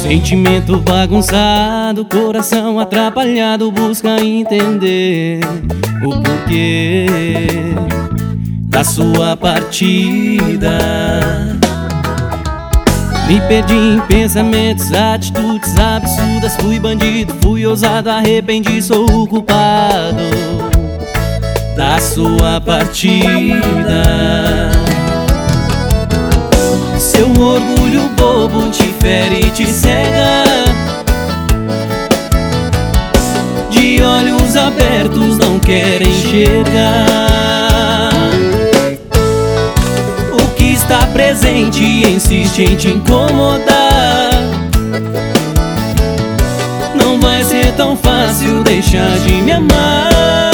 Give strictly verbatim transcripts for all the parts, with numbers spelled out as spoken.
Sentimento bagunçado, coração atrapalhado, busca entender o porquê da sua partida. Me perdi em pensamentos, atitudes absurdas. Fui bandido, fui ousado, arrependi, sou o culpado da sua partida. Seu orgulho bobo te fere e te cega. De olhos abertos não querem enxergar. O que está presente insiste em te incomodar. Não vai ser tão fácil deixar de me amar.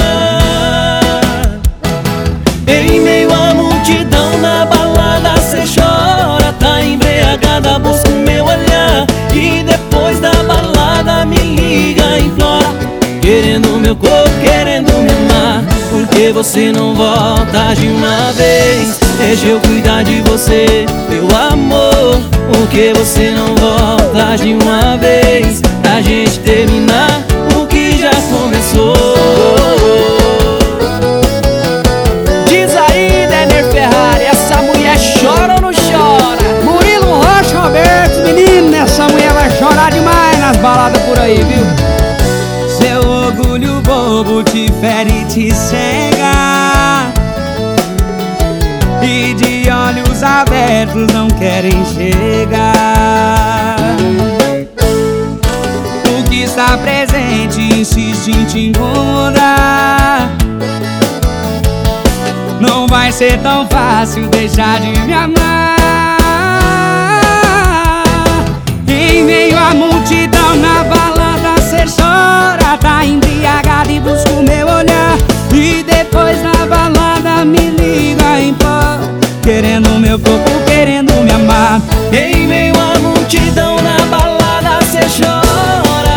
Em meio à multidão na balada cê chora, tá embriagada, busca o meu olhar. E depois da balada me liga, implora, querendo meu corpo, querendo me amar. Por que você não volta de uma vez? Deixa eu cuidar de você, meu amor. Por que você não volta de uma vez? Pra gente terminar o que já começou. Diz aí, Denner Ferrari, essa mulher chora ou não chora? Murilo Rocha Roberto, menino, essa mulher vai chorar demais nas baladas por aí, viu? Seu orgulho bobo te fere e te cega. E de olhos abertos não querem chegar. O que está presente insiste em te incomodar. Não vai ser tão fácil deixar de me amar. Em meio à multidão na balada cê chora, tá embriagado e busca o meu olhar. E depois da balada me liga, implora, querendo meu corpo, querendo me amar. Em meio à multidão na balada cê chora.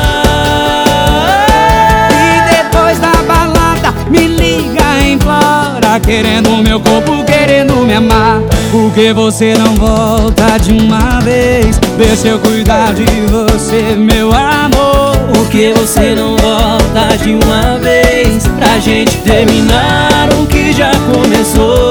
E depois da balada me liga, implora, querendo meu corpo, querendo me amar. Por que você não volta de uma vez? Deixa eu cuidar de você, meu amor. Por que você não volta de uma vez? Pra gente terminar o que já começou.